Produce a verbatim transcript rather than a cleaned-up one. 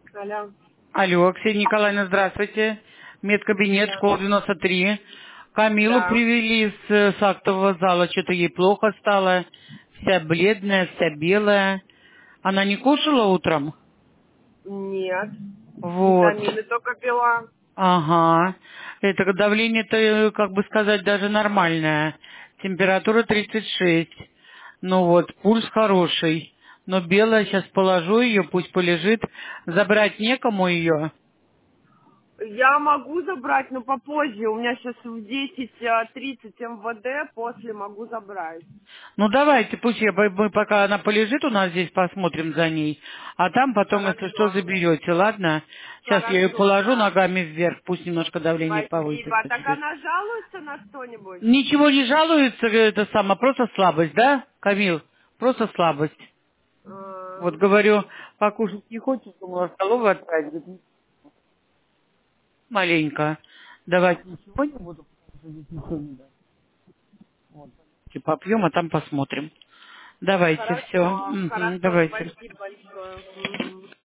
Алло. Алло, Ксения Николаевна, здравствуйте. Медкабинет, Да. школа девяносто три. Камилу Да. привели с, с актового зала, что-то ей плохо стало. Вся бледная, вся белая. Она не кушала утром? Нет. Вот. Витамины только пила. Ага. Это давление-то, э, как бы сказать, даже нормальное. Температура тридцать шесть. Ну вот, пульс хороший. Но белая, сейчас положу ее, пусть полежит. Забрать некому ее. Я могу забрать, но попозже. У меня сейчас в десять тридцать МВД, после могу забрать. Ну давайте, пусть я, мы пока она полежит у нас здесь, посмотрим за ней. А там потом, если что, Хорошо. заберете, ладно? Сейчас я ее Хорошо, положу да. ногами вверх, пусть немножко давление Спасибо. повысится Так теперь. она жалуется на что-нибудь? Ничего не жалуется, это самое, просто слабость, да, Камил? Просто слабость. Вот А, говорю, покушать не хочешь, думала, в столовую отправить. Говорит, «Ну, маленько. Давать ничего не буду, потому что здесь ничего не дать. Вот. Типа попьем, а там посмотрим. Давайте, все. Хорошо. Хорошо, Давайте. спасибо большое. Мгм.